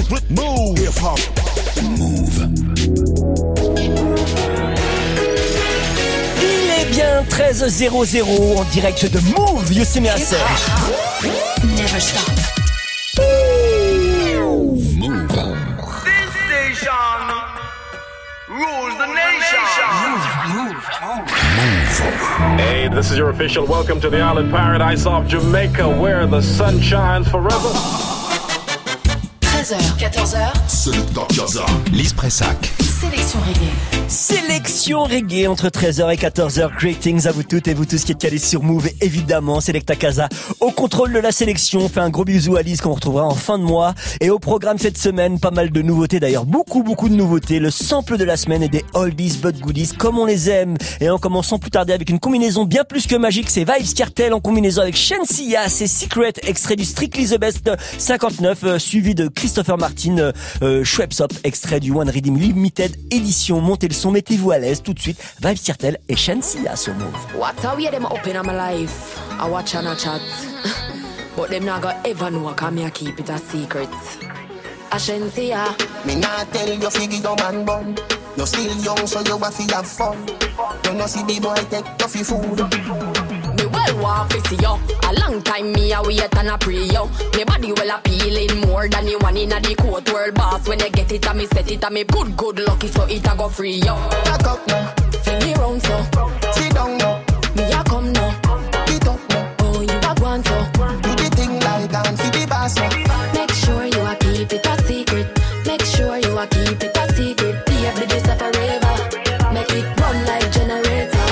Move. Hip hop. Move. Il est bien 13h00 en direct de Move. You see me I say. Never stop. Move. This station rules the nation. Hey, this is your official welcome to the island paradise of Jamaica, where the sun shines forever. 13h, 14h. Selecta Casa. Lise Pressac. Sélection reggae. Sélection reggae entre 13h et 14h. Greetings à vous toutes et vous tous qui êtes calés sur Move. Et évidemment, Selecta Casa au contrôle de la sélection. On fait un gros bisou à Lise qu'on retrouvera en fin de mois. Et au programme cette semaine, pas mal de nouveautés d'ailleurs. Beaucoup de nouveautés. Le sample de la semaine et des oldies but goodies comme on les aime. Et en commençant plus tarder avec une combinaison bien plus que magique. C'est Vybz Kartel en combinaison avec Shenseea. C'est Secret, extrait du Strictly The Best 59, suivi de Christopher Martin, Schweppes Up, extrait du One Redeem Limited édition. Montez le son, mettez-vous à l'aise tout de suite. Vybz Kartel et Shenseea sur Move. What a way them up in my life. I watch and I chat. But them not gonna ever know, cause me I keep it a secret. I Shenseea. Me not tell you figure your man bun. You still young so you have to have fun. You know see the boy take your food. Me well want to see yo. A long time me a wait and a pray yo. Me body well appealing more than the one in a the court world boss. When you get it and me set it and me good lucky so it a go free yo. Back up now, Fling me round so. sit down now, Me a come now. get up now. Oh you a go on so. Do the thing like and for the boss now. Make sure you a keep it a secret. Make sure you a keep it a secret. Baby this a forever. Make it run like generator.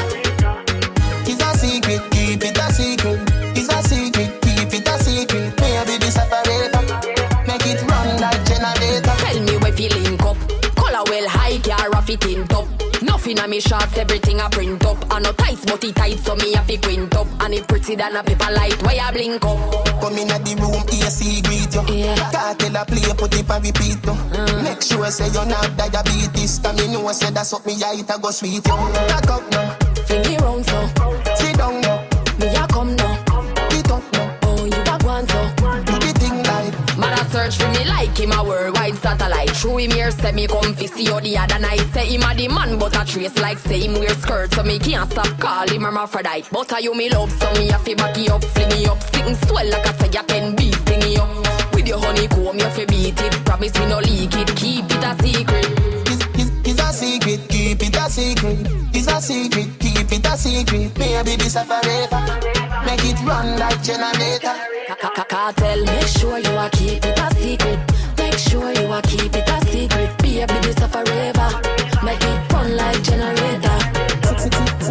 It's a secret, keep it a secret. It's a secret, keep it a secret. Maybe this a forever. Make it run like generator. Tell me where you link up. Color well high, car rough it in top. Nothing on me shots, everything I print up. I no tights, but it tight, so me have to quint up. And it pretty than a paper light, where you blink up. Come in at the room, AC greet you. Yeah. Cartel a play, put it and repeat you. Make sure say you're not diabetes. And me know say that's what me I eat a go sweet you. Back up now, Fling me round so. sit down now, Me a come now. get up now. Oh, you a go on so. Do the thing like Man a search for me like him a worldwide satellite. Through him here say me come fi see you the other night. Say him a the man but a trace like say him wear skirt. So me can't stop call him hermaphrodite. But a you me love so me a fi back you up, fling you up. Sitting swell like I say you pen beef sting you up. With your honeycomb you fi beat it. Promise me no leak it, keep it a secret. it's a secret, keep it a secret. It's a secret, keep it a secret. Maybe this a forever. Make it run like generator. Cartel, make sure you a keep it a secret. Make sure you a keep it a secret. Baby this a forever. Make it run like generator. It's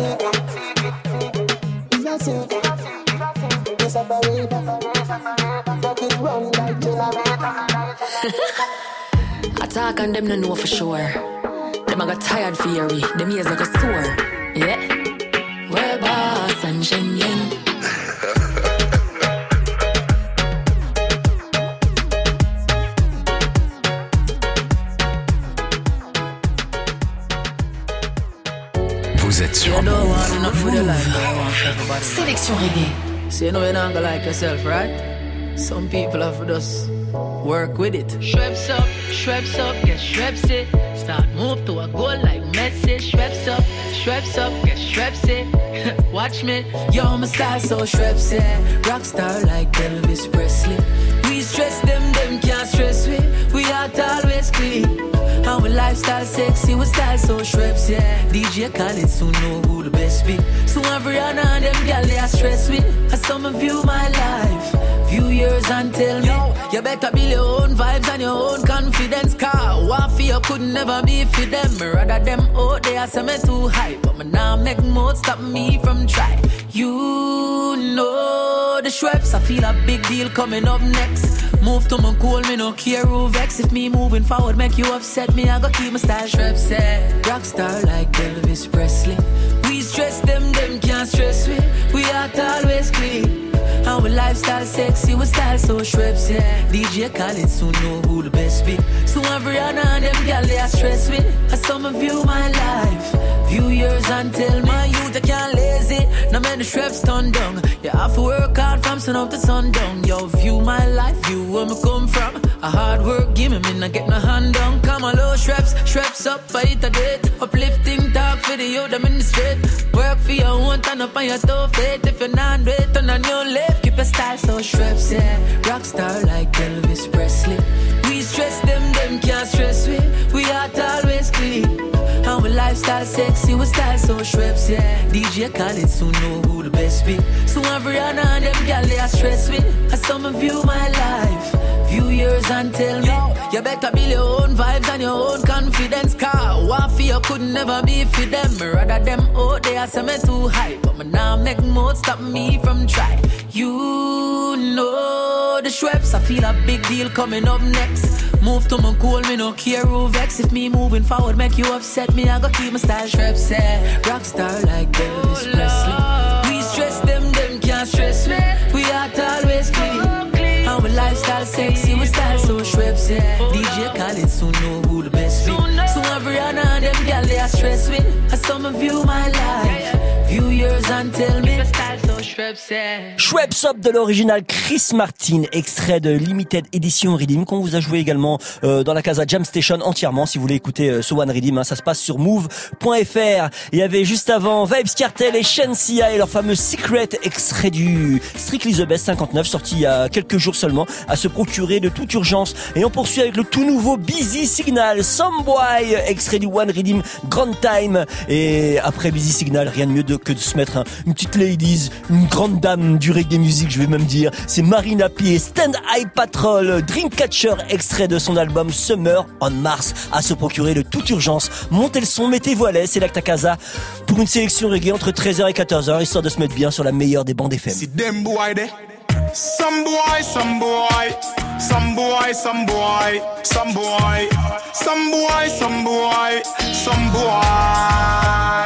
a secret. It's a forever. Make it run like generator. Attack and them no know for sure. Them a got tired fury. Them ears like a sore. Yeah. Well, boss and Shenyen. Vous êtes sur Sélection reggae. So you know you're not gonna like yourself, right? Some people have to just work with it. Schweppes up, get Schweppes it. Start move to a goal like Messi. Schweppes up, get Schweppes it. Watch me. Yo, my style so Schweppes, yeah. Rockstar like Elvis Presley. We stress them can't stress we. We out always clean. Our lifestyle sexy, we style so Schweppes, yeah. DJ Khaled soon know who the best be. So every and them gal they are stress me. As some of you my life, few years and tell me, you better build your own vibes and your own confidence. Car one for you could never be for them. Me rather them out there say me too high, but me now make more stop me from try. You know the Schweppes, I feel a big deal coming up next. Move to my goal, me no care who vex. If me moving forward make you upset, me I go keep my style Schweppes, yeah. Rockstar like Elvis Presley. We stress them can't stress we. We out always clean. Our lifestyle sexy, we style so Schweppes, yeah. DJ Khaled soon know who the best be. So every Rihanna and them gal they are stress with. I some of you my life, few years until my youth I can't lazy. Now man the Schweppes turn down. You have to work hard from sun up to sundown. Yo, view my life, view where me come from. A hard work, give me I get my hand down. Come on, low Schweppes up, fight a date. Uplifting talk for the youth, I'm in the street. Work for your own, turn up on your toe feet. If you're not great, turn on your left. Keep a style so Schweppes, yeah. Rockstar like Elvis Presley. We stress them can't stress we. We heart always clean. Our lifestyle sexy, we style so Schweppes, yeah. DJ Khaled soon know who the best be. So every Rihanna and them gal they are stress with. I some of you my life, few years until me. You better build your own vibes and your own confidence. Car one for you could never be for them. Rather them out there say me too high, but me now make more stop me from try. You know the Schweppes, I feel a big deal coming up next. Move to my goal, me no care who vex. If me moving forward make you upset, me I go keep my style Schweppes, yeah. Rockstar like Elvis Presley. We stress them can't stress me. We heart always clean. Our lifestyle sexy, we style so Schweppes, yeah. DJ Khaled soon know who the best be. So every Rihanna and them gal they are stress with. I some of you my life, few years until me. Schweppes Up de l'original Chris Martin, extrait de Limited Edition Redeem qu'on vous a joué également dans la Casa Jam Station entièrement. Si vous voulez écouter ce One Redeem, hein, ça se passe sur move.fr. Il y avait juste avant Vybz Kartel et Shenseea et leur fameux Secret, extrait du Strictly the Best 59, sorti il y a quelques jours seulement, à se procurer de toute urgence. Et on poursuit avec le tout nouveau Busy Signal, Some Boy, extrait du One Redeem Grand Time. Et après Busy Signal, rien de mieux que de se mettre une petite ladies, une grande dame du reggae music, je vais même dire. C'est Marina P. Stand High Patrol, Dreamcatcher, extrait de son album Summer on Mars, à se procurer de toute urgence. Montez le son, mettez-vous à l'aise, c'est Selecta Casa pour une sélection reggae entre 13h et 14h, histoire de se mettre bien sur la meilleure des bandes FM. C'est them boy there. Some boy, some boy, some boy, some boy, some boy, some boy, some boy, some boy.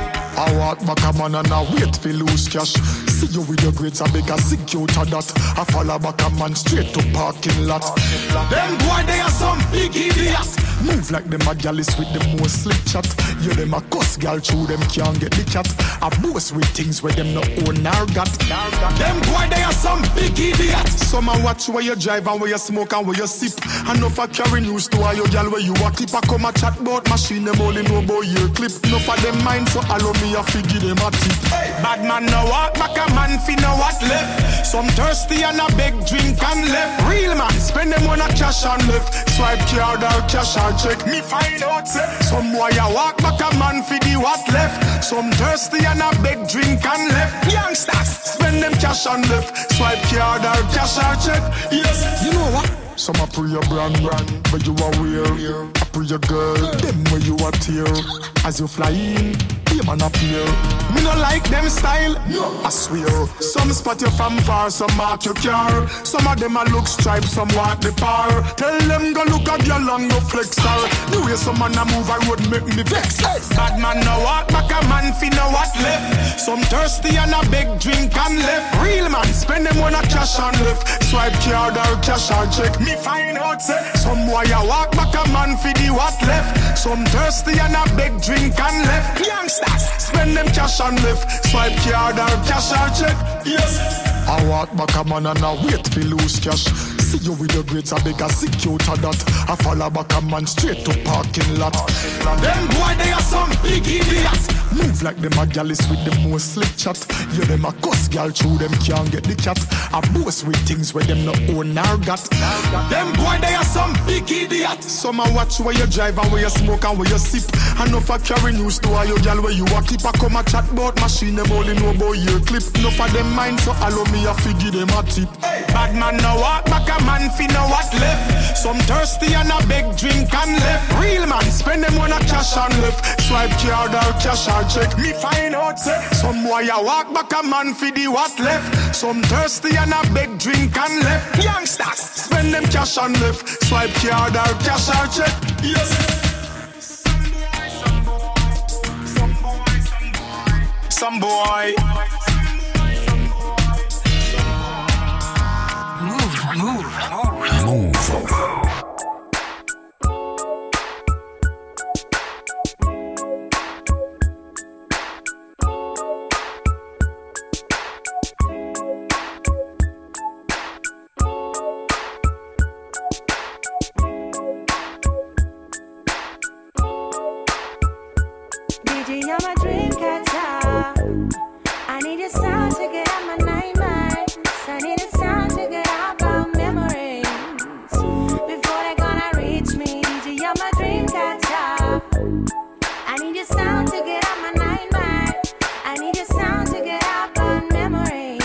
I walk back a man and I wait for lose cash. See you with your grades, I beg a secure to that. I follow back a man straight to parking lot. Them boy, they are some big idiots. Move like them a gallus with the most slick chat. You them a cuss gal through them can't get the cat. I boast with things where them no own or got. Them boy, they are some big idiots. Some a watch where you drive and where you smoke and where you sip. And no for carry news to all your gal where you a clip. I come a chat about machine, them only know about your clip. No for them mind, so allow me a figure them a tip. Bad man no walk back, a man fi know what left. Some thirsty and a beg drink and left. Real man spend them on a cash and left. Swipe card or cash or check. Me find out say some boy a walk back, a man fi the what left. Some thirsty and a beg drink and left. Youngsters spend them cash and left. Swipe card or cash or check. Yes, you know what? Some a pre your brand, but you are wear. I pre your girl, them where you are tear. As you fly in, be man appear. Me no like them style, I swear. Some spot you from far, some mark your car. Some of them a look stripes, some walk the par. Tell them go look at your long no flex her. The way some man a move, I would make me vex. Bad man no walk back, a man fi know what left. Some thirsty and a beg drink and left. Real man spend them on a cash and left. Swipe card or cash or check. Me find out say some boy a walk back, a man fi the what left. Some thirsty and a beg drink and left. Youngsters spend them cash and left. Swipe card or cash or check. Yes. I walk back a man and I wait for lose cash. See you with your grades, I beg a secure to that. I follow back a man straight to parking lot. Them boy, they are some big idiots. Move like them a gallus with the most slick chat. You them a cuss gal through them can't get the cat. I boast with things where them no own or got. Them boy, they are some big idiots. Some a watch where you drive and where you smoke and where you sip. And no for carry news to all your gal where you a keep. I come a chat about machine, them only know about your clip. No for them mind, so allow me a figure them a tip. Bad man no walk back, a man fi know what left. Some thirsty and a beg drink and left. Real man spend them on a cash and left. Swipe card or cash or check. Me find out say some boy a walk back, a man fi the what left. Some thirsty and a beg drink and left. Youngsters spend them cash and left. Swipe card or cash or check. Yes. Some boy. Move. You're my dream catcher. I need a sound to get out my nightmares. I need a sound to get out my memories before they're gonna reach me. DJ, you're my dream catcher. I need a sound to get out my nightmares. I need a sound to get out my memories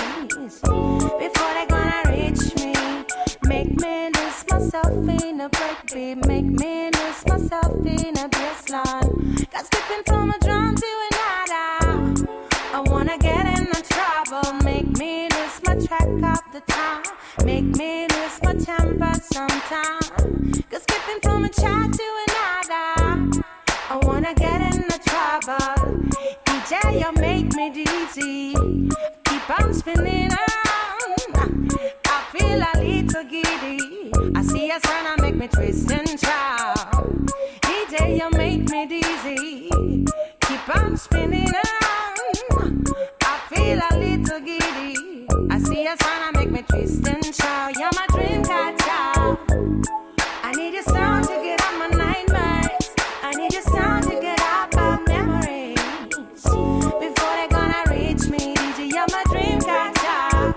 before they're gonna reach me. Make me lose myself in a breakbeat. Make me lose myself in a bassline. Got skipping from a drum to another. I wanna get in the trouble. Make me lose my track of the time. Make me lose my temper sometime. Got skipping from a chat to another. I wanna get in the trouble. DJ, you make me dizzy. Keep on spinning on. I feel a little giddy. I see a sign, I make me twist and shout. DJ, you make me dizzy. Keep on spinning on. I feel a little giddy. I see a sign, I make me twist and shout. You're my dream catcher. I need a sound to get out my nightmares. I need a sound to get out my memories before they're gonna reach me. DJ, you're my dream catcher.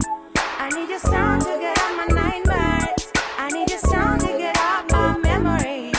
I need a sound to get out my nightmares. I need a sound to get out my memories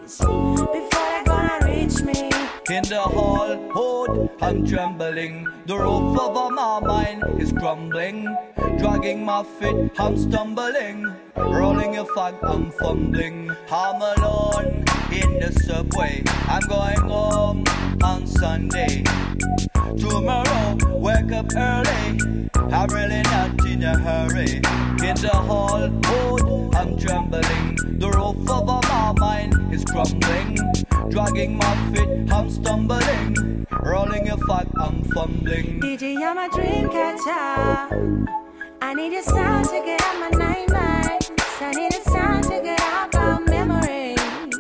before they're gonna reach me. In the hall, hold, I'm trembling. The roof over my mind is crumbling. Dragging my feet, I'm stumbling. Rolling a fag, I'm fumbling. I'm alone in the subway. I'm going home on Sunday. Tomorrow, wake up early. I'm really not in a hurry. In the hall, hold, I'm trembling. The roof over my mind is crumbling. Dragging my feet, I'm stumbling. Rolling a fag, I'm fumbling. DJ, you're my dream catcher. I need a sound to get out my nightmares. I need a sound to get out my memories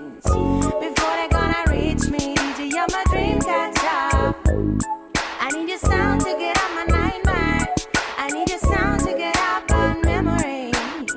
before they're gonna reach me. DJ, you're my dream catcher. I need a sound to get out my nightmares. I need a sound to get out my memories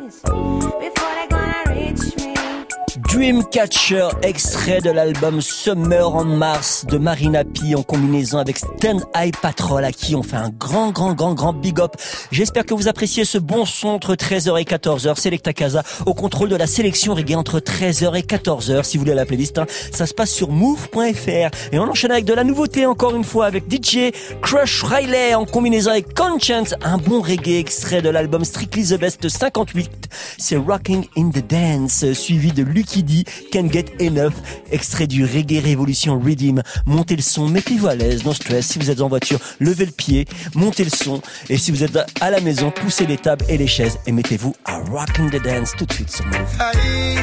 before they're gonna reach me. Dreamcatcher, extrait de l'album Summer en Mars de Marina P en combinaison avec Stand Eye Patrol à qui on fait un grand big up. J'espère que vous appréciez ce bon son entre 13h et 14h. Selecta Casa au contrôle de la sélection reggae entre 13h et 14h. Si vous voulez la playlist, ça se passe sur move.fr. Et on enchaîne avec de la nouveauté encore une fois avec DJ Crush Riley en combinaison avec Conscience. Un bon reggae extrait de l'album Strictly the Best 58. C'est Rocking in the Dance suivi de Lucky D, Can't Get Enough, extrait du Reggae Revolution Redeem. Montez le son, mettez-vous à l'aise, no stress. Si vous êtes en voiture, levez le pied, montez le son. Et si vous êtes à la maison, poussez les tables et les chaises et mettez-vous à Rocking the Dance tout de suite sur Move. Aïe,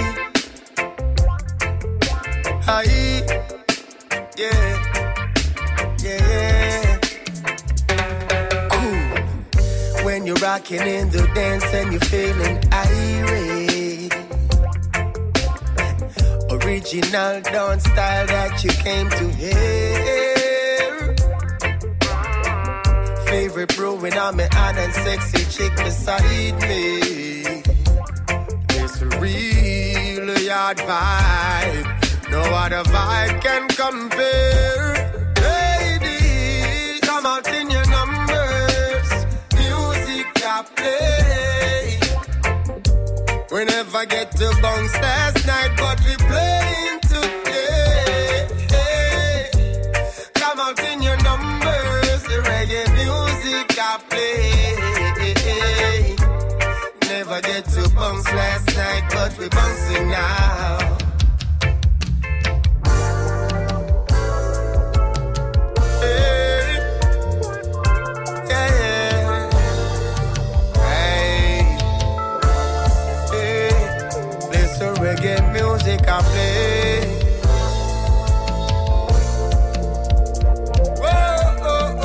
aïe, yeah, yeah. Cool. When you're rocking in the dance and you're feeling irate. Original dance style that you came to hear. Favorite brewing on me hand and sexy chick beside me. It's a really hard vibe. No other vibe can compare. Ladies, come out in your numbers. Music I play. We never get to bounce last night, but we playing today. Hey, come out in your numbers, the reggae music I play. Never get to bounce last night, but we bouncing now. Hey, yeah. Reggae music I play. Whoa, oh,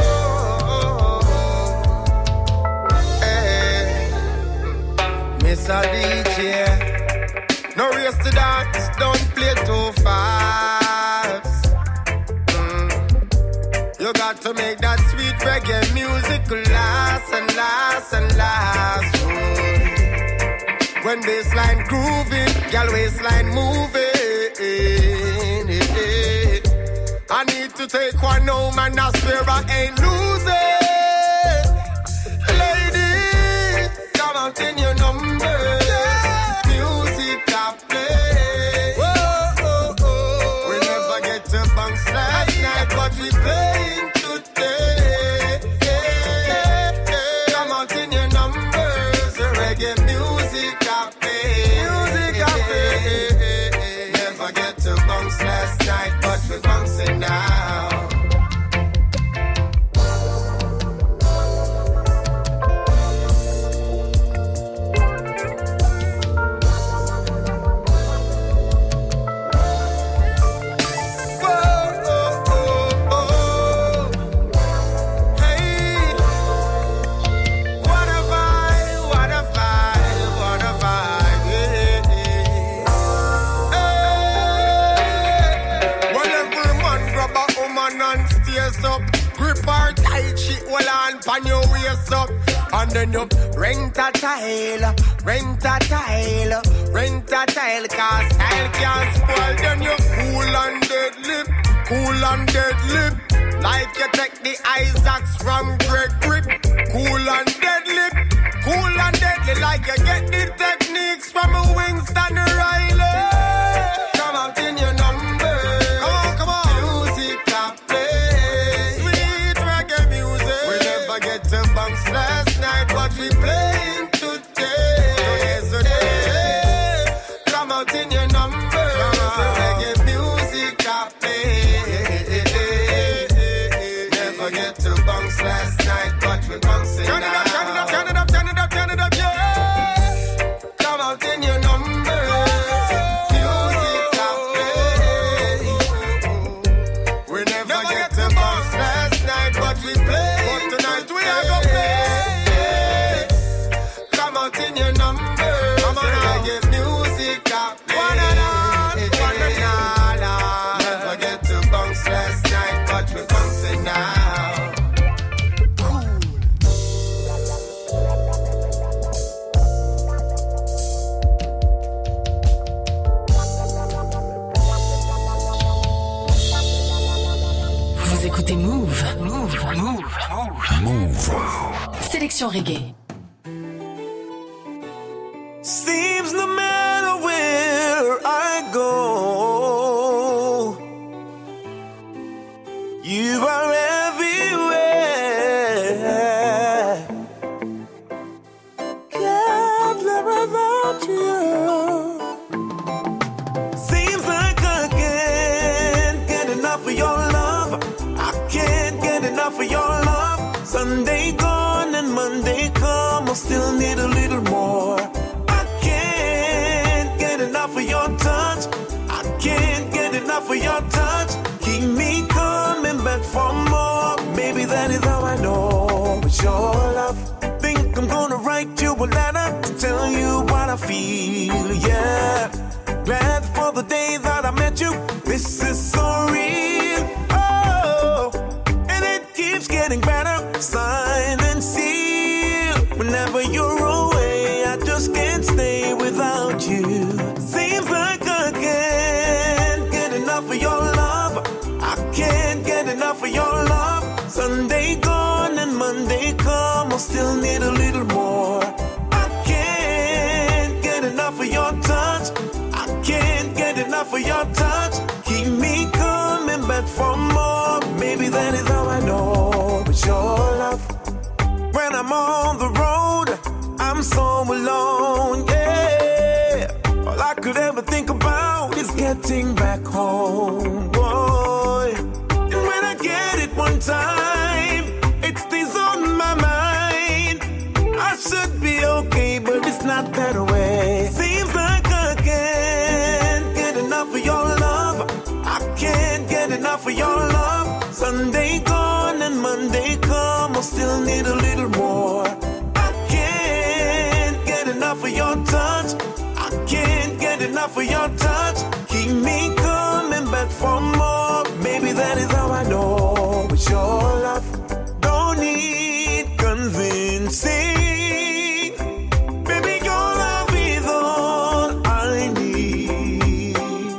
oh, oh, oh. Hey. Miss a DJ. No race to dance, don't play too fast. You got to make that sweet reggae music last and last and last. When bassline grooving, girl waistline moving. I need to take one home and I swear I ain't losing. Ladies, come out in your number. Music I play. We never get to bounce last night, but we playing today. Come out in your numbers. Reggae music I play. Music I play. Never get to bounce last night, but we bouncing now. On your waist up, and then you rent a tile, cause style can't spoil. Then you cool and deadly, like you take the Isaacs from Greg Grip. Cool and deadly, like you get the techniques from a Winston Riley. Come out in your number, come on, music I play, sweet reggae music. We never get to bounce last night, but we playing today. Come out in your number, reggae music I play. Never get to bounce last night, but we bouncing now. Turn it up, yeah. Come out in your number, music I play. We never get to bounce last night, but we play. But tonight we are gonna play. Come out in your number, reggae music I play. Never get to bounce last night, but we bouncing now. Vous écoutez Move. Sélection reggae. Seems no matter where I go, you are everywhere. Can't live without you. Seems like I can't get enough of your love. I can't get enough of your love. Sunday gone and Monday come, I still need a little more. I can't get enough of your touch. I can't get enough of your touch. Keep me coming back for more. Maybe that is how I know it's your love. Think I'm gonna write you a letter to tell you what I feel, yeah. Glad for the day that I met you. This is so real, oh, and it keeps getting better. Sign and seal. Whenever you're away, I just can't stay without you. Seems like I can't get enough of your love. I can't get enough of your love. Sunday gone and Monday come, I still need a little more. I can't get enough of your touch. I can't get enough of your touch. Keep me coming back for more. Maybe that is how I know it's your love. When I'm on the road, I'm so alone, yeah. All I could ever think about is getting back home, boy. And when I get it one time, it stays on my mind. I should be okay, but it's not that way. Seems like I can't get enough of your love. I can't get enough of your love. Sunday gone and Monday still need a little more. I can't get enough of your time. enough of your touch. Keep me coming back for more. Maybe that is how I know it's your love. Don't need convincing. Baby, your love is all I need.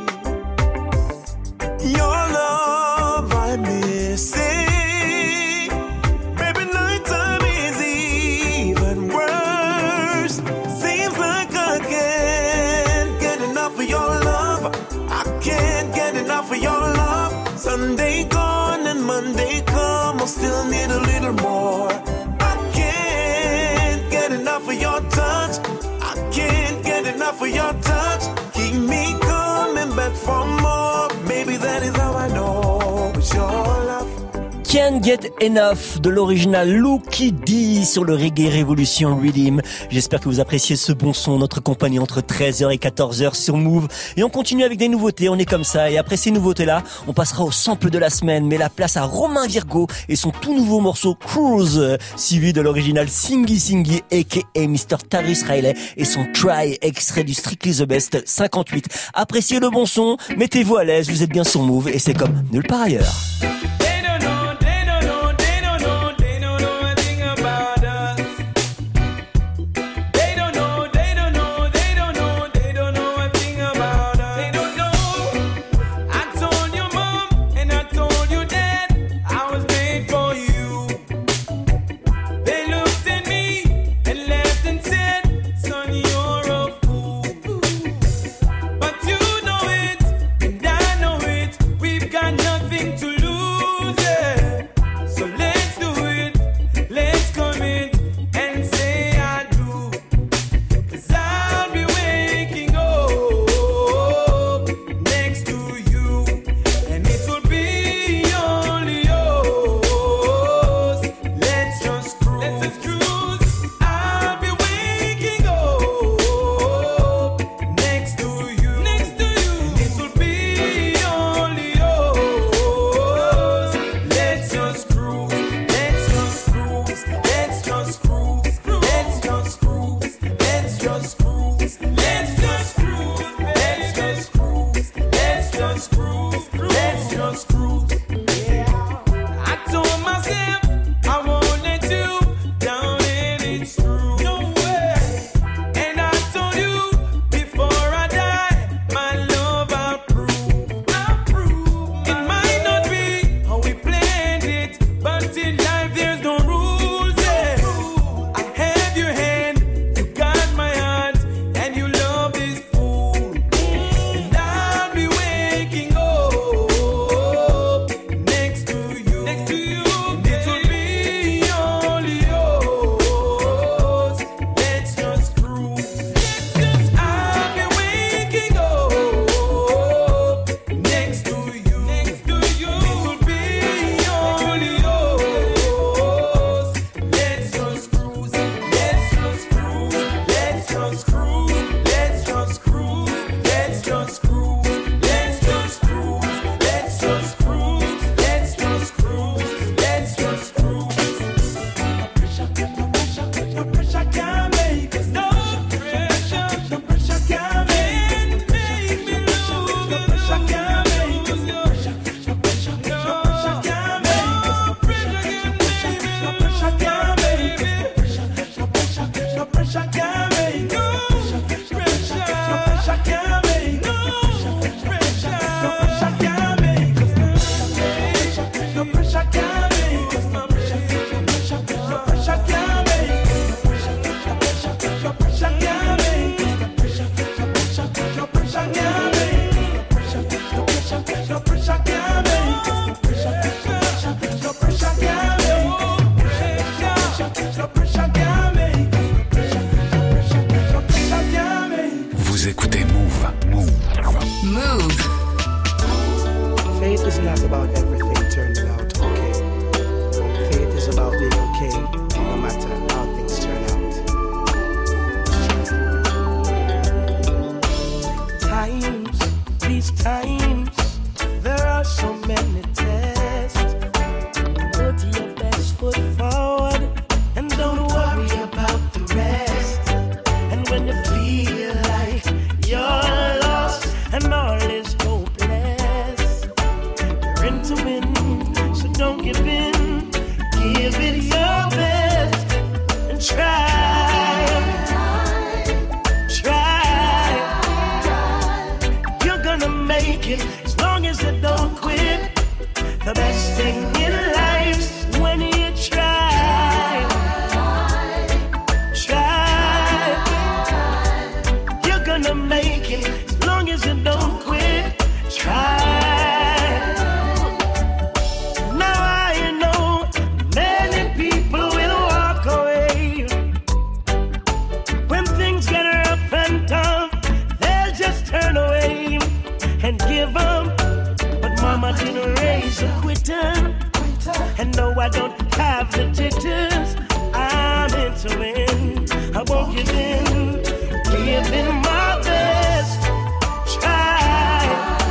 Your love I'm missing. Baby, nighttime is even worse. Seems like I can't get enough of your love. I can't get enough of your love. Sunday gone and Monday come, I still need a little more. I can't get enough of your touch. I can't get enough of your touch. Keep me coming back for more. Maybe that is how I know it's your love. Can't Get Enough de l'original Lucky D sur le Reggae Revolution Rhythm. J'espère que vous appréciez ce bon son, notre compagnie entre 13h et 14h sur Move. Et on continue avec des nouveautés, on est comme ça. Et après ces nouveautés-là, on passera au sample de la semaine. Mais la place à Romain Virgo et son tout nouveau morceau Cruise, suivi de l'original Singy Singy aka Mr. Tarrus Riley et son Try, extrait du Strictly the Best 58. Appréciez le bon son, mettez-vous à l'aise, vous êtes bien sur Move et c'est comme nulle part ailleurs. Vous écoutez Move. Move. Faith is not about everything turning out okay. Faith is about being okay, no matter how things turn out. Times, these times, there are so many tests. Put your best foot forward and don't worry about the rest. And when you feel like you're lost, is a quitter. And no, I don't have the jitters. I'm into it. I won't give in. Giving my best. Try.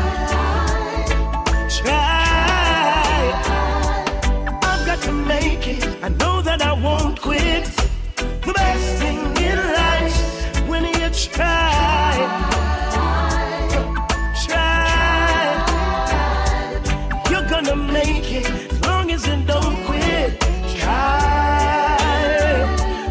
I've got to make it. I know that I won't quit. The best thing in life when you try. You're gonna make it as long as you don't quit. Try.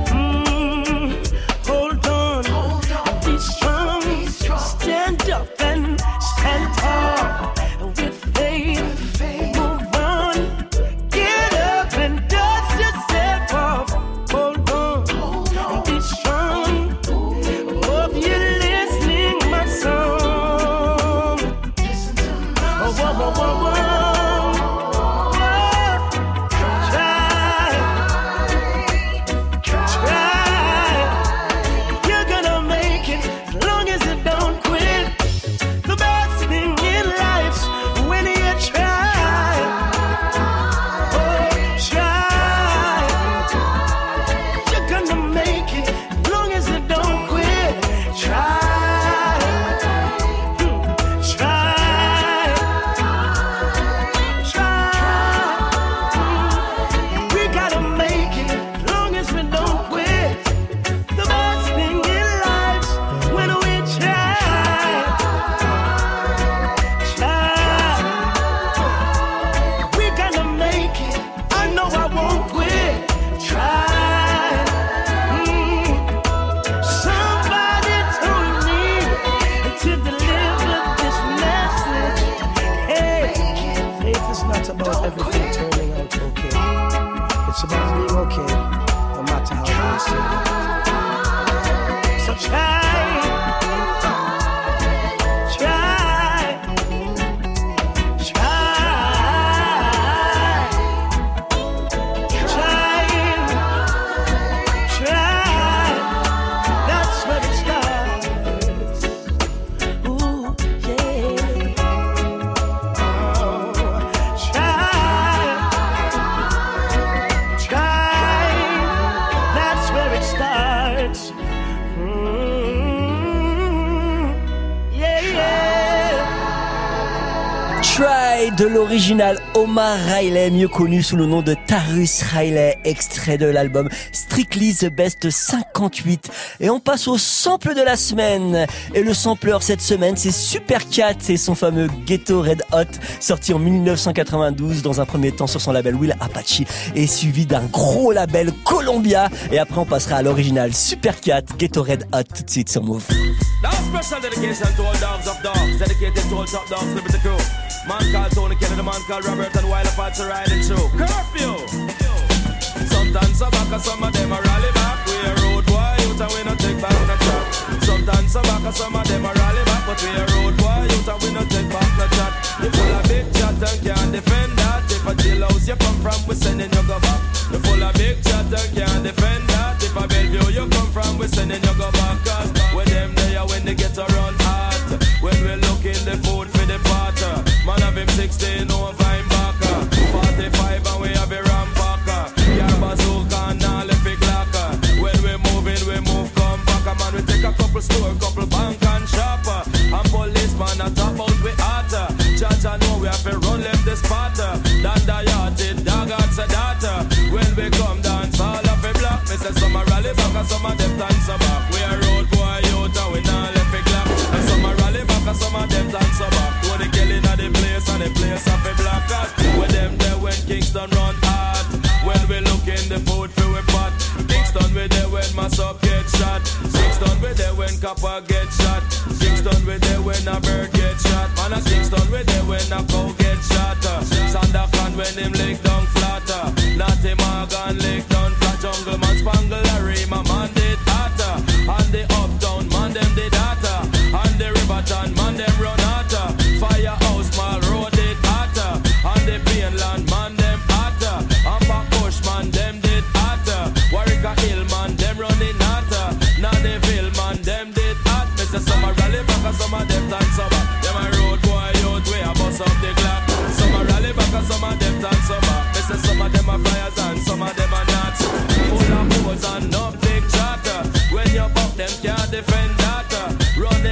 Hold on. Be strong. Stand up and stand tall. With faith, move on. Get up and dust yourself off. Hold on and be strong. Hope you're listening, my song. Oh, whoa, whoa, whoa, whoa. De l'original Omar Riley, mieux connu sous le nom de Tarrus Riley, extrait de l'album Strictly The Best 58. Et on passe au sample de la semaine. Et le sampleur cette semaine, c'est Supercat et son fameux Ghetto Red Hot, sorti en 1992 dans un premier temps sur son label Will Apache et suivi d'un gros label Columbia. Et après on passera à l'original Supercat, Ghetto Red Hot, tout de suite sur Move. Now special dedication to all dogs of dogs, dedicated to all top dogs, liberty crew. Man called Tony Kelly, the man called Robert, and Wild Apache riding through. Curfew! Sometimes back and some of them a rally back. We a road boy youth and we no take back no chat. Sometimes back and some of them a rally back, but we a road boy youth and we no take back no chat. You full of big chat and can't defend that. If a jailhouse you come from, we sending you go back. You full of big chat and can't defend that. If a Bellevue you come from, we sending you go back. Cause when them there when they get around hot, when we look in the food for the pot, man have him 16 over him back, 45 and we have a rampacker. Car bazooka and all the fig locker. When we moving, we move come back. Man we take a couple store, couple bank and shopper. And policeman a top out we hotter. Judge I know we have to run left the spotter. Dan the yachted, dog and sedata. When we come dance all of the block, me say some a rally back and some of them dance back. We a road boy out and we not left the clock. And some a rally back and some of them dance back. Tony Kelly in the place and the place of the black cat. With them there when Kingston run hard. When we look in the food for we pot. Kingston we there when Massop get shot. Kingston we there when Copper get shot. Kingston we there when a bird get shot. Man a Kingston we there when a cow get shot. Sandakan when him leg down flatter. Natty Morgan leg down flat. Jungle man Spangle Larry my man did hotter. And the uptown man them did hotter. And the Riverton man them run hotter. Firehouse Mall Road did hotter. And the Plainland man them hotter. And Back Bushman them did hotter. Warwick Hill man them running hotter. Nannyville man them did hot. Me say some a rally back and some of them dance back. Them a road boy out way a bust up the clock. Some a rally back and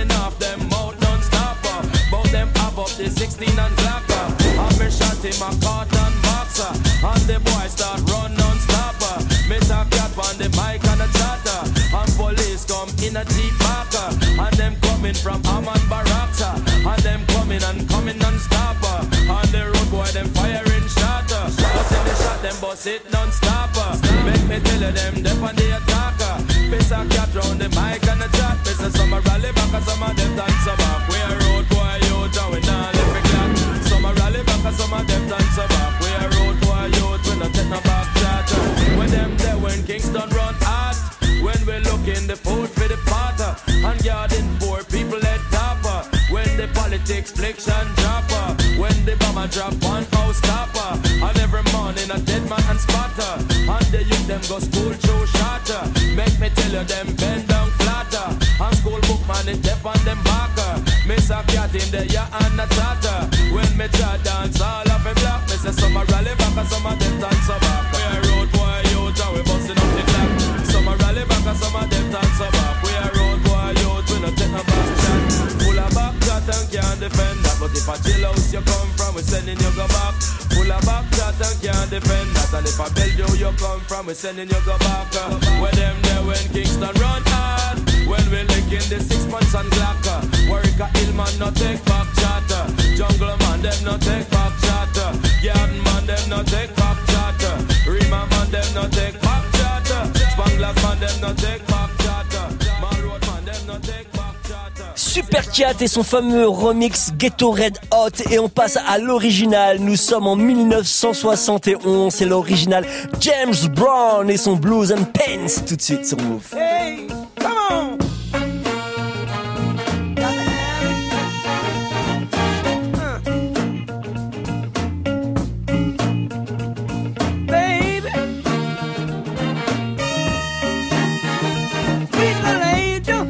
run off them mouth non-stopper. Both them have up the 16 and Glocker. Have me shot him a cotton boxer. And the boy start run non-stopper. Miss a cat on the mic and a chatter. And police come in a Jeep Parker. And them coming from Amman Baraka. And them coming non-stopper. On the road boy them firing shatter. Bust in the shot them bust it non-stopper. Make me tell you them dep on the attacker. Miss a cat round the mic and a chat. Miss a some a rally back and some of them dance back. We a road boy youth and we not left a clock. Some a rally back and some of them dance back. We a road boy youth, we not take no back chatter. When them there when Kingston run hot. When we looking the food for the potter. And guarding poor people head topper. When the politics fliction dropper. When the bomber drop one house topper. And every morning a dead man and spotter. And the youth them go school show shatter. Make me tell you them bend down flatter. And school book man it dep on them backer. Miss a cat in the ya and a chatter. When me chat dance all of a block. Me say some a rally back and some of them dance back. We a road boy youth and we busting up the clock. Some a rally back and some of them dance back. We a road boy youth, we no take no back chat. Full of back chat and can't defend that. But if a jail house you come from, we sending you go back. Full of back chat and can't defend that. And if a Bellevue you come from, we sending you go back. Where them there when Kingston run hard. When we licking the 6 months and Glocker. Warwick a Hillman no take back chatter. Jungle man them no take back chatter. Garden man them no take back chatter. Rima man them no take back chatter. Spanglers man them no take back chatter. Man road man them no take back chatter. Supercat et son fameux remix Ghetto Red Hot. Et on passe à l'original. Nous sommes en 1971. C'est l'original James Brown et son Blues and Pence. Tout de suite sur Move. Hey, come on. Baby, sweet little angel.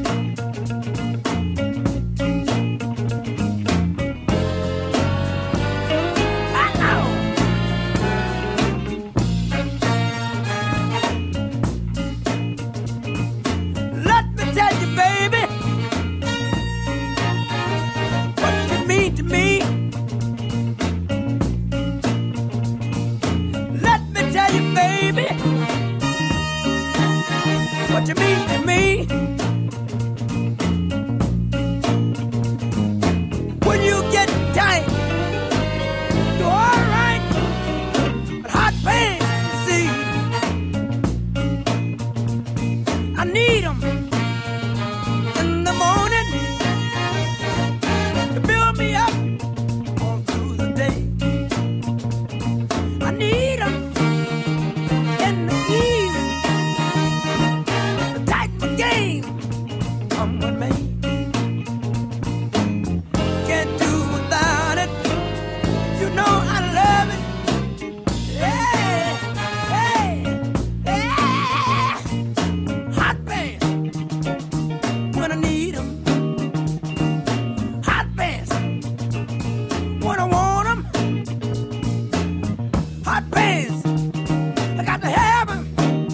What you mean to me? When you get tight, you're alright. But hot pain, you see, I need 'em in the morning to build me up all through the day. I need 'em in the evening. Game, come with me. Can't do without it. You know I love it. Yeah, hey, yeah. Hot pants when I need 'em. Hot pants when I want 'em. Hot pants, I got to have 'em.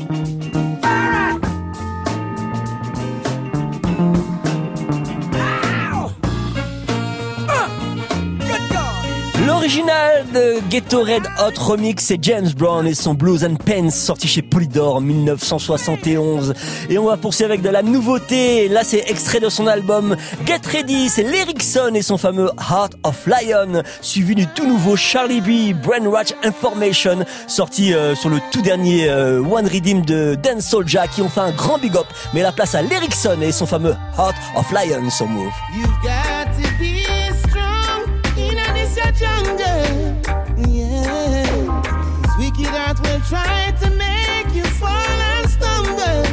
L'original de Ghetto Red Hot Remix, c'est James Brown et son Blues and Pence, sorti chez Polydor en 1971. Et on va poursuivre avec de la nouveauté. Là, c'est extrait de son album Get Ready. C'est l'Erickson et son fameux Heart of Lion, suivi du tout nouveau Charlie B, Brainwash Information, sorti sur le tout dernier One Redeem de Dan Soulja, qui ont fait un grand big up. Mais la place à l'Erickson et son fameux Heart of Lion sur Move. You've got to be strong in this jungle. Yeah, this wicked heart will try to make you fall and stumble.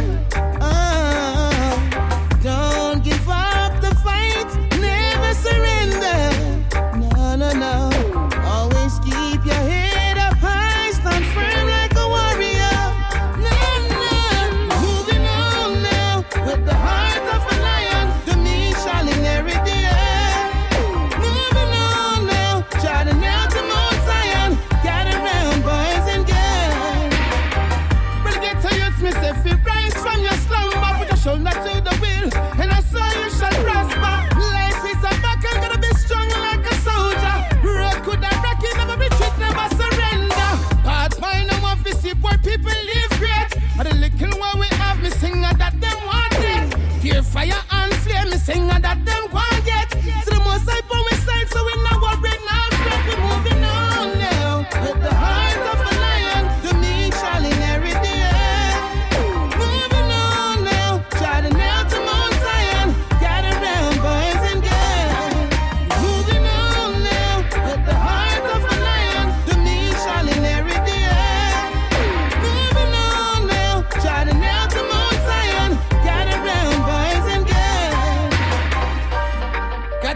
Don't give up the fight, never surrender. No, no, no. Always keep your head up high, stand firm like a warrior. No, no. Moving on now with the heart of a lion. The meek shall inherit the earth. Moving on now, charting out to Mount Zion. Gather round, boys and girls. Well, get to youth, me say, feel rise from your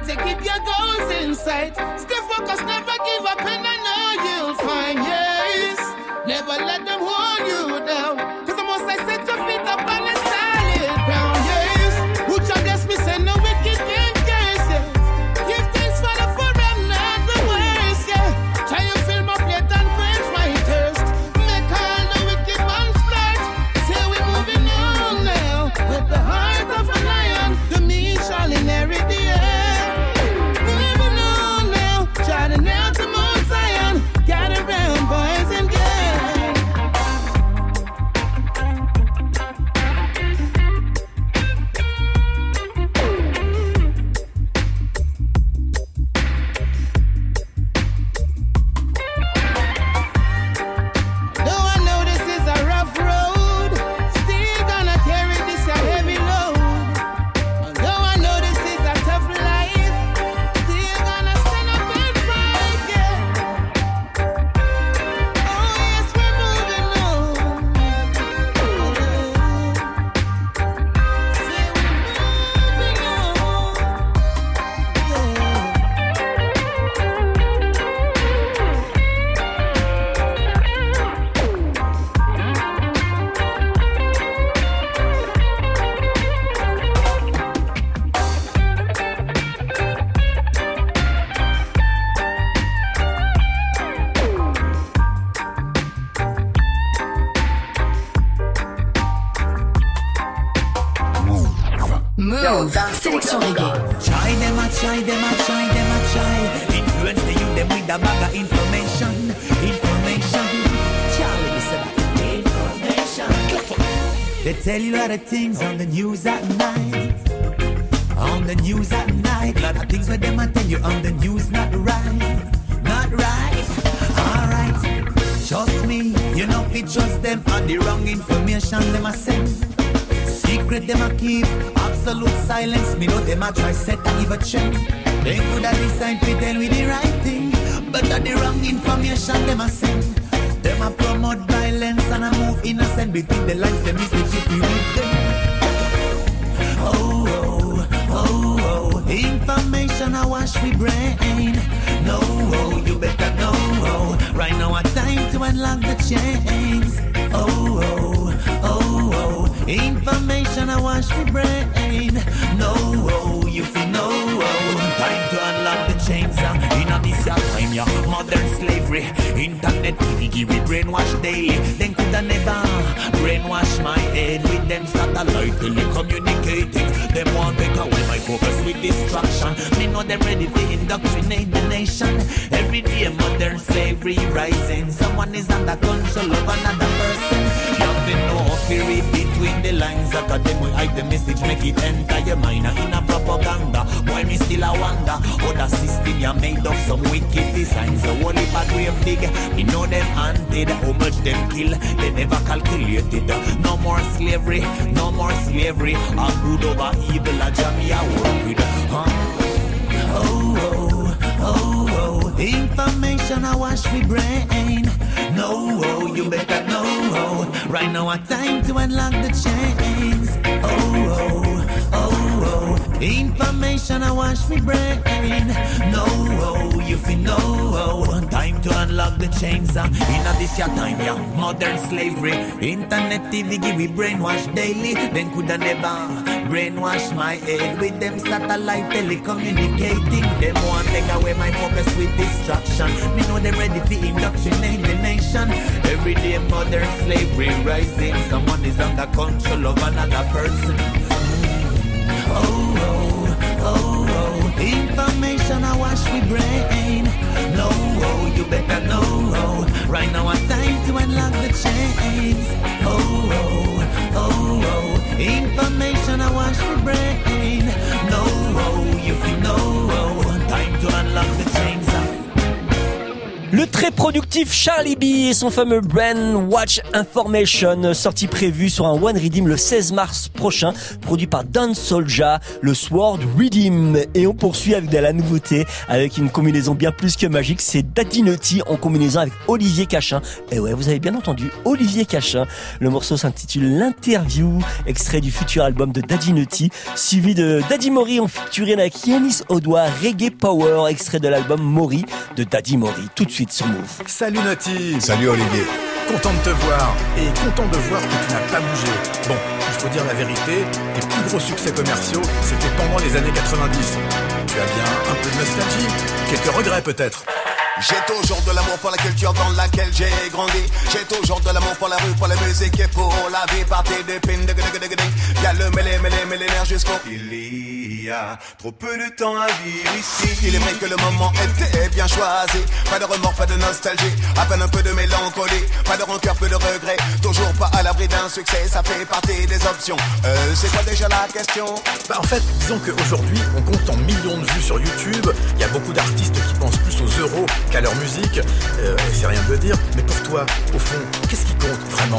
to keep your goals in sight. Stay focused, never give up, and I know you'll find yes. Never let them hold you down, cause the most I set your feet up on a solid ground, yes. Who shall bless me, say no wicked can curse, yes. Give thanks for the food, I'm not the worst, yeah. Try to fill my plate and quench my thirst. Make all the wicked ones splurge. Say we're moving on now, with the heart of a lion, the meek shall inherit the earth. Moving on now, trotting out to Mount Zion, gather round boys and girls. Though I know this is a rough road, still gonna carry this a heavy load. Although I know this is a tough life, still gonna stand up and fight, yeah. Oh yes, we're moving on. Say we're moving on, Move. Sélection reggae. Try them a try, them a try, them a try. Influence the youth them with a bag of information. Charlie, listen up. Information. They tell you a lot of things on the news at night. On the news at night. Lot of things where them a tell you on the news not right. Not right. Alright. Trust me, you know if you trust them on the wrong information them a send. Secret them a keep, absolute silence. Me know them a try set a give a check. They could have decided to tell me the right thing, but the wrong information them a send. Them a promote violence and a move innocent between the lines. Them message if you with them. Oh, oh, oh, oh. Information I wash we brain. No, oh, you better know. Oh. Right now a time to unlock the chains. Oh, oh, oh, oh. Information I wash my brain. No, oh, you feel no, oh. Time to unlock the chains. In a this time, yeah. Modern slavery, internet, TV, we brainwash daily. Then coulda never brainwash my head with them satellite telecommunicating. Them want take away my focus with distraction. Me know them ready to indoctrinate the nation. Every day modern slavery rising. Someone is under control of another person. You have to know if you read between the lines. After them we hide the message, make it enter your mind. In a propaganda, boy me still a wonder. Other system you made up some wicked designs. A whole heap of grave dig. Me know them hunted, how much them kill. They never calculated. No more slavery, no more slavery. A good over evil, a jammy a work with. Oh, oh, oh, oh. Information I wash we brain. No, oh, you better know. Oh. Right now a time to unlock the chains. Oh, oh, oh, oh. Information I wash me brain. No, oh, you feel no. Oh. Time to unlock the chains. In a this your time, yeah. Modern slavery. Internet TV give we brainwash daily. Then coulda never brainwash my head with them satellite telecommunicating. Them want take away my focus with distraction. Me know they ready to indoctrinate the nation. Every day modern slavery rising. Someone is under control of another person. Oh, oh, oh, oh. Information I wash we brain. No, oh, you better know. Oh. Right now a time to unlock the chains. Oh, oh, oh, oh. Information I wash we brain. No, oh, you feel no. Oh. Time to unlock the chains. Le très productif Charlie B et son fameux Brain Watch Information, sortie prévue sur un One Redeem le 16 mars prochain, produit par Don Soulja, le Sword Redeem. Et on poursuit avec de la nouveauté, avec une combinaison bien plus que magique, c'est Daddy Naughty en combinaison avec Olivier Cachin. Et ouais, vous avez bien entendu, Olivier Cachin. Le morceau s'intitule L'Interview, extrait du futur album de Daddy Naughty, suivi de Daddy Mori en featuring avec Yanis Odoa, Reggae Power, extrait de l'album Mori de Daddy Mori. Tout de suite sur Move. Salut Naughty. Salut Olivier. Content de te voir et content de voir que tu n'as pas bougé. Bon, il faut dire la vérité, tes plus gros succès commerciaux, c'était pendant les années 90. Tu as bien un peu de nostalgie, quelques regrets peut-être. J'ai toujours de l'amour pour la culture dans laquelle j'ai grandi. J'ai toujours de l'amour pour la rue, pour la musique et pour la vie. Partez de pin, y'a le mêlé nerf jusqu'au. Il y a trop peu de temps à vivre ici. Il est vrai que le moment était bien choisi. Pas de remords, pas de nostalgie, à peine un peu de mélancolie. Pas de rancœur, peu de regret. Toujours pas à l'abri d'un succès, ça fait partie des options. C'est quoi déjà la question? En fait, disons qu'aujourd'hui, on compte en millions de vues sur YouTube. Il y a beaucoup d'artistes qui pensent plus aux euros qu'à leur musique, c'est rien de dire, mais pour toi, au fond, qu'est-ce qui compte vraiment?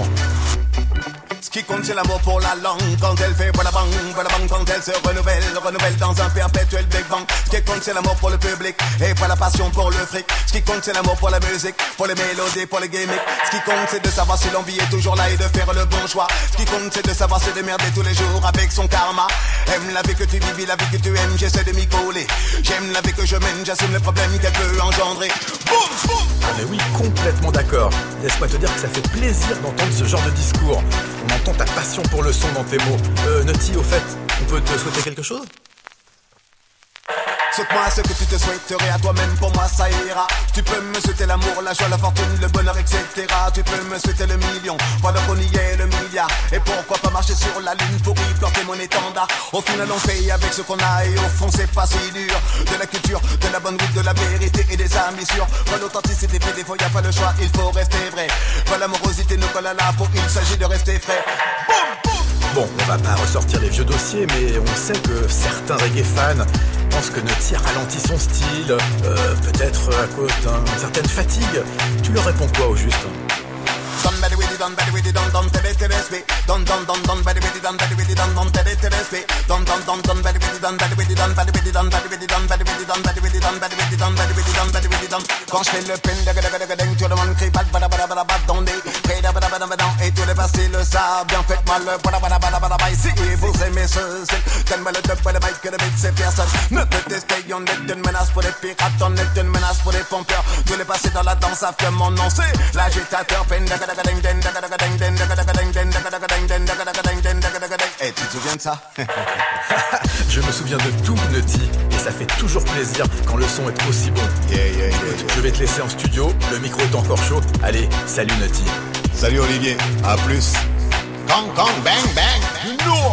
Ce qui compte c'est l'amour pour la langue. Quand elle fait voilà bang, quand elle se renouvelle dans un perpétuel Big Bang. Ce qui compte c'est l'amour pour le public et pas la passion pour le fric. Ce qui compte c'est l'amour pour la musique, pour les mélodies, pour les gimmicks. Ce qui compte c'est de savoir si l'envie est toujours là et de faire le bon choix. Ce qui compte c'est de savoir se démerder tous les jours avec son karma. Aime la vie que tu vis, la vie que tu aimes, j'essaie de m'y coller. J'aime la vie que je mène, j'assume les problèmes qu'elle peut engendrer. Boum, boum. Ah mais oui, complètement d'accord. Laisse-moi te dire que ça fait plaisir d'entendre ce genre de discours. On entend ta passion pour le son dans tes mots. Naughty, au fait, on peut te souhaiter quelque chose? Souhaite-moi ce que tu te souhaiterais à toi-même, pour moi ça ira. Tu peux me souhaiter l'amour, la joie, la fortune, le bonheur, etc. Tu peux me souhaiter le million, voilà qu'on y est, le milliard. Et pourquoi pas marcher sur la lune pour y porter mon étendard. Au final on fait avec ce qu'on a et au fond c'est pas si dur. De la culture, de la bonne route, de la vérité et des amis sûrs. Quand l'authenticité fait défaut, y a pas le choix, il faut rester vrai. Quand l'amorosité nous colle à la peau, il s'agit de rester frais. Boum, boum. Bon, on va pas ressortir les vieux dossiers, mais on sait que certains reggae fans pensent que Naughty a ralenti son style, peut-être à cause d'une certaine fatigue. Tu leur réponds quoi au juste? Done bad with it, done bad with it, done tell it me. Done bad with it, done bad with it, done tell it me. Done bad with it, done bad with it, done bad with it, done bad with it, done bad with it, done bad with it, done bad with it, done bad with it, done bad with it, done. Quand je fais le pen, tout le monde crie bad, dans des près et tous les passés le savent bien, faites-moi le si vous aimez ce style, donne-moi le dub, le mic, que le beat c'est personne. Ne peut tester, on est une menace pour les pirates, on est une menace pour les pompeurs. Tous les passés dans la danse savent que mon nom c'est l'agitateur, pen. Hey, tu te souviens de ça? Je me souviens de tout, Naughty, et ça fait toujours plaisir quand le son est aussi bon. Je vais te laisser en studio, le micro est encore chaud. Allez, salut Naughty. Salut Olivier, à plus. Kong, kong, bang, bang. No.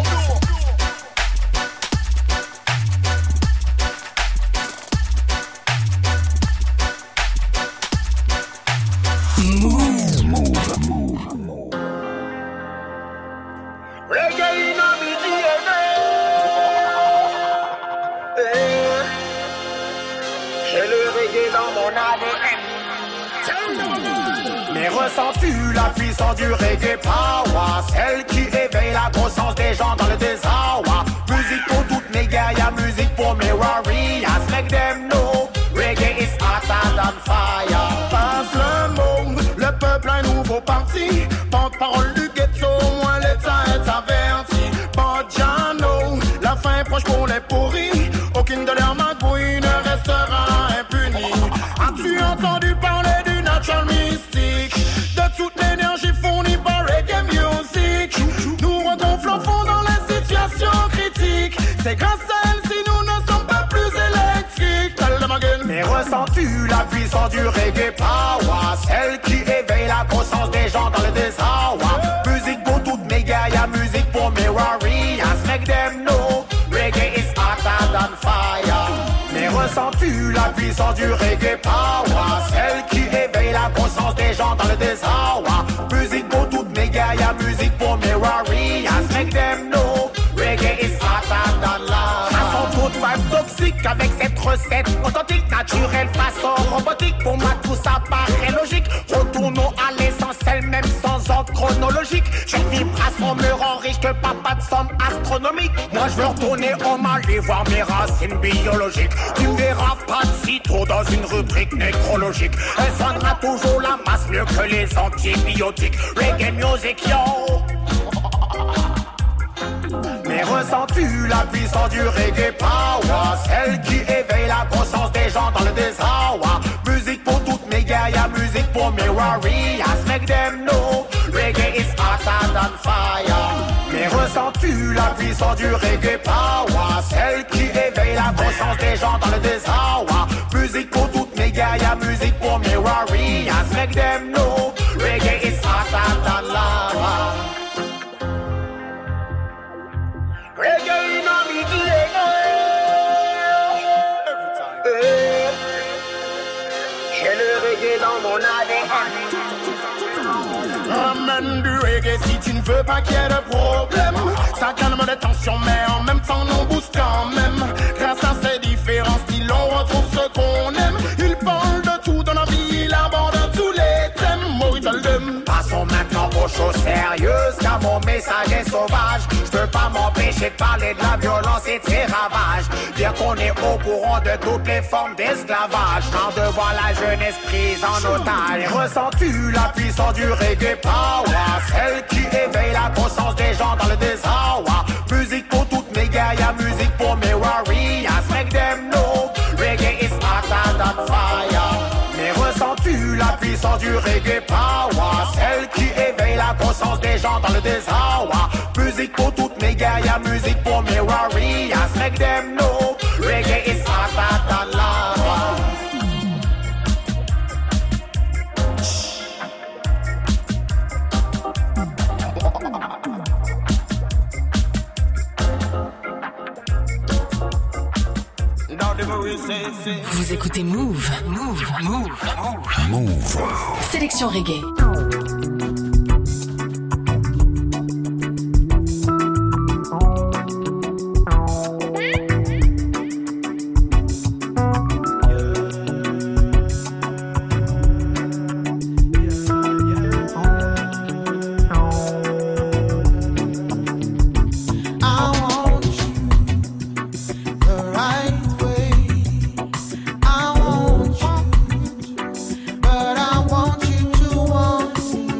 Mais ressens-tu la puissance du reggae power, celle qui éveille la conscience des gens dans le désarroi? Musique pour toutes mes guerrières, musique pour mes warriors. Make them know reggae is hotter than fire. Passe le mot, le peuple un nouveau parti. Porte-parole du ghetto, au moins l'état est averti. Bojano, la fin est proche pour les pourris. Aucune de leurs magouilles ne restera impunie. As-tu entendu parler du natural mystique, de toute l'énergie fournie par reggae music? Nous regonflons fond dans les situations critiques. C'est grâce à elle si nous ne sommes pas plus électriques. Mais ressens-tu la puissance du reggae power, celle qui éveille la conscience des gens dans le désarroi? Musique pour toutes mes guerrières, musique pour mes warriors. Make them know reggae is hotter than fire. Mais ressens-tu la puissance du reggae power, celle qui éveille la conscience des gens dans le désarroi? Musique pour toutes mes guerrières, musique pour mes warriors. Make them know reggae is hotter than love. Façon toute vibe toxique avec cette recette authentique, naturelle, façon robotique. Pour moi tout ça astronomique. Moi je veux retourner au Mali voir mes racines biologiques. Tu me verras pas de sitôt dans une rubrique nécrologique. Elle soignera toujours la masse mieux que les antibiotiques. Reggae music, yo. Mais ressens-tu la puissance du reggae power, celle qui éveille la conscience des gens dans le désarroi. Musique pour toutes mes guerrières, musique pour mes warriors. Make them know reggae is hotter than fire. Mais ressens-tu la puissance du reggae power, celle qui éveille la conscience des gens dans le désarroi. Musique pour toutes mes guerrières, musique pour mes warriors. Make them know reggae is hotter than lava. Reggae in a big j'ai le reggae dans mon ADN. Ramène du reggae si tu ne veux pas qu'il y ait de problème. Ça calme les tensions mais en même temps nous booste quand même. Grâce à ces différents styles on retrouve ce qu'on aime. Il parle de tout dans la vie, il aborde tous les thèmes. Passons maintenant aux choses sérieuses car mon message est sauvage. Je peux pas m'empêcher de parler de la violence et de ses ravages. Dire qu'on est au courant de toutes les formes d'esclavage. Tant de voir la jeunesse prise en otage. Ressens-tu la puissance du reggae power, celle qui éveille la conscience des gens dans le désarroi. Musique pour toutes mes guerrières, musique pour mes warriors. Make them know reggae is hotter than fire. Mais ressens-tu la puissance du reggae power, celle qui éveille la conscience des gens dans le désarroi. Musique pour toutes mes guerrières, musique pour mes warriors. Make them know reggae is hotter than lava. Vous écoutez Move. Sélection reggae. I want you, but I want you to want me.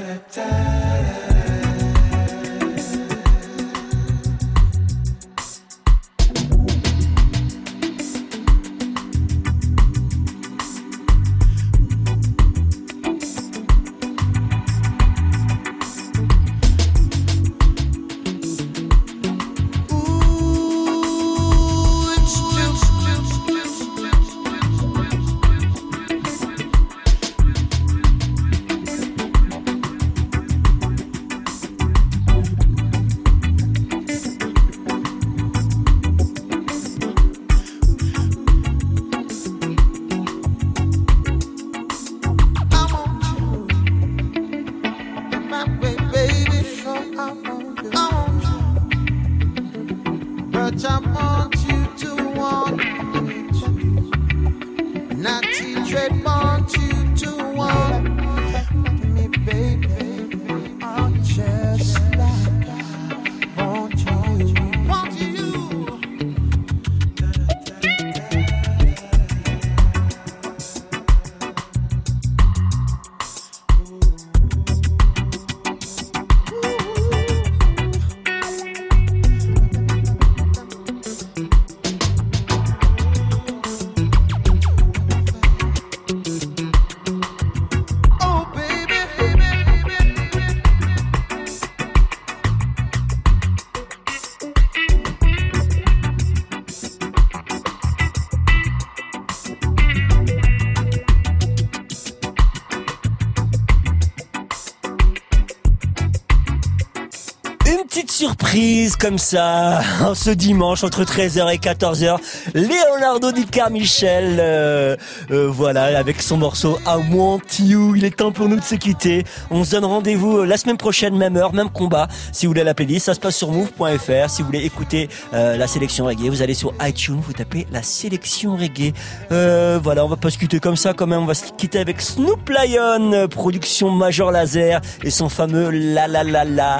Surprise comme ça, ce dimanche entre 13h et 14h, Leonardo Di Carmichel, voilà, avec son morceau I Want You. Il est temps pour nous de se quitter. On se donne rendez-vous la semaine prochaine, même heure, même combat. Si vous voulez la playlist, ça se passe sur move.fr. Si vous voulez écouter la sélection reggae, vous allez sur iTunes, vous tapez la sélection reggae. Voilà, on va pas se quitter comme ça quand même. On va se quitter avec Snoop Lion, production Major Laser et son fameux la la la la.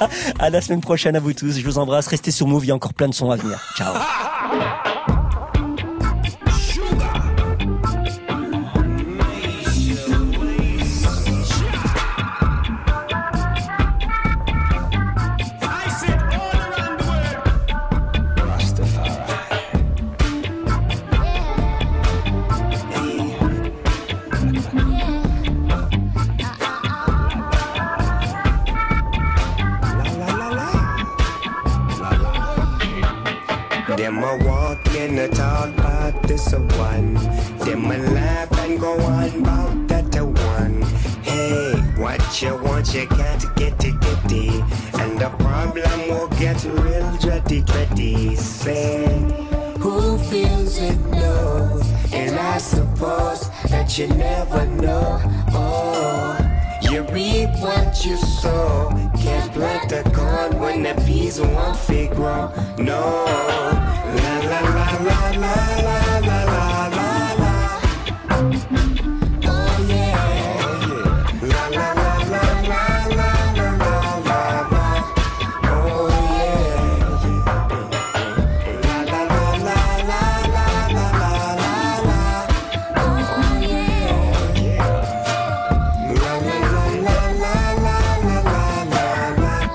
À la semaine prochaine à vous tous, je vous embrasse, restez sur Move, il y a encore plein de sons à venir. Ciao. Them a walk and a talk about this a one. Them a laugh and go on about that a one. Hey, what you want, you can't get it. And the problem will get real dready. Sing, who feels it knows. And I suppose that you never know. Oh, you reap what you sow. Can't plant the corn when the peas won't grow. No, la la la la la la la la la. Oh yeah, la la la la la la la la. Oh yeah, la la la la la la la la. Oh yeah, la la la la la la la la.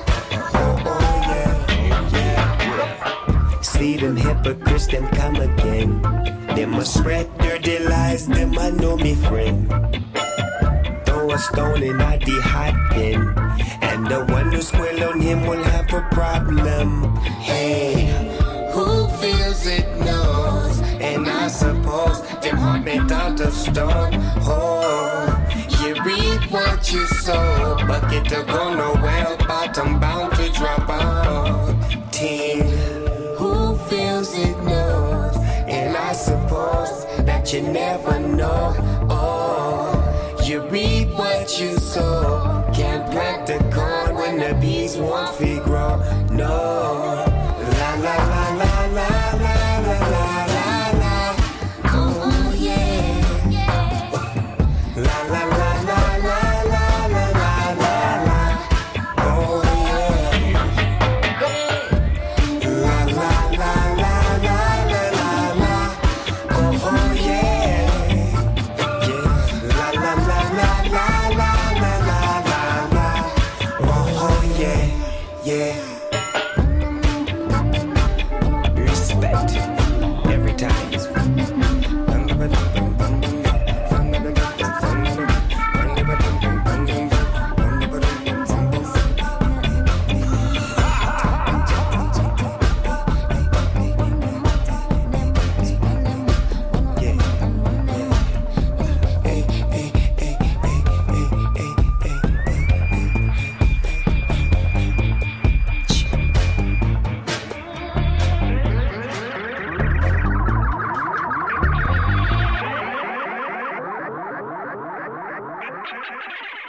Oh yeah. See them hypocrites, them come again. Them a spread dirty lies, them I know me friend. Throw a stone in a the hot bin, and the one who squill on him will have a problem. Hey, who feels it knows, and I suppose them heart made out of stone. Oh, you reap what you sow, bucket to go nowhere, bottom bound to drop out. Ting, who feels it knows, and I suppose that you never know. Oh, you reap what you sow. Can't plant the corn when the bees won't grow. No, la la la la la la la la la. Oh yeah, la la la la la la la la la. Oh yeah, la la la la la la la. Oh yeah, yeah, la la la la la la la la la. Yeah. Respect every time. Thank you.